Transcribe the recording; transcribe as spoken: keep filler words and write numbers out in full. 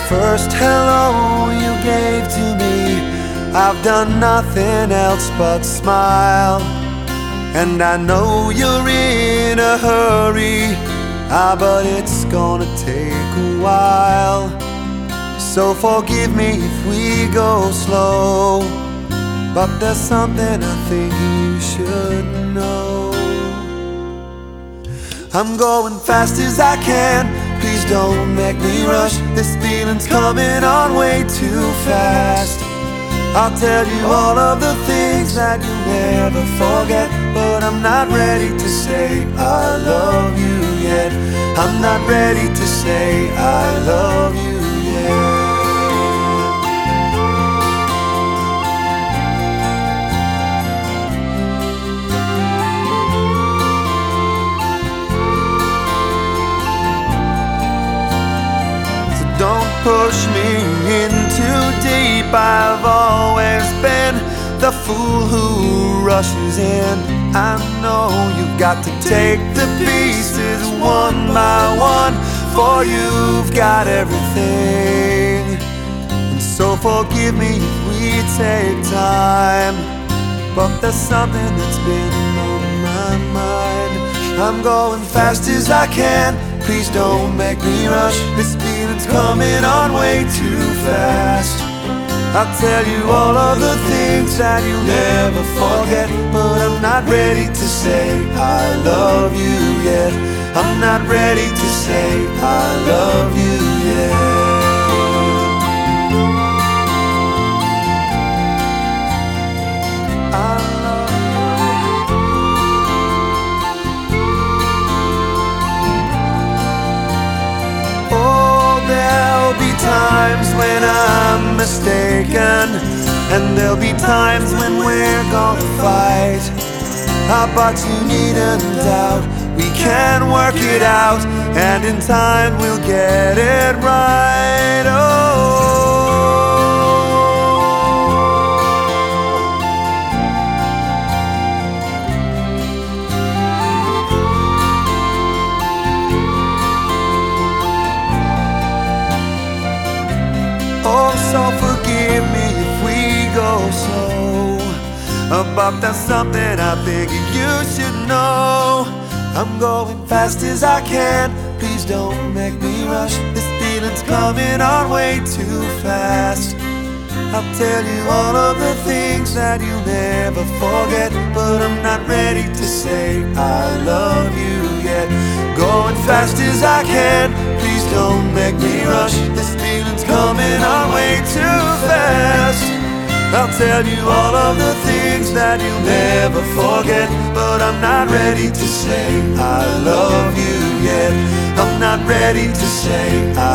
first hello you gave to me, I've done nothing else but smile. And I know you're in a hurry, ah, but it's gonna take a while. So forgive me if we go slow, but there's something I think you should know. I'm going fast as I can, please don't make me rush. This feeling's coming on way too fast. I'll tell you all of the things that you'll never forget, but I'm not ready to say I love you yet. I'm not ready to say I love you yet. So don't push me in too deep. I've always been the fool who rushes in. I know you've got to take the pieces one by one, for you've got everything. And so forgive me if we take time, but there's something that's been on my mind. I'm going fast as I can, please don't make me rush. This feeling's coming on way too fast. I'll tell you all of the things that you'll never forget, but I'm not ready to say I love you yet. I'm not ready to say I love you yet. I love you. Oh, there'll be times when I'm mistaken, and there'll be times when we're gonna fight. Ah, but you needn't doubt, we can work it out, and in time we'll get it right. Oh, oh, so forgive me if we go slow, but there's something I think you should know. I'm going fast as I can, please don't make me rush. This feeling's coming on way too fast. I'll tell you all of the things that you'll never forget, but I'm not ready to say I love you yet. Going fast as I can, please don't make me rush. This feeling's coming on way too fast. I'll tell you all of the things that you'll never forget, but I'm not ready to say I love you yet. I'm not ready to say I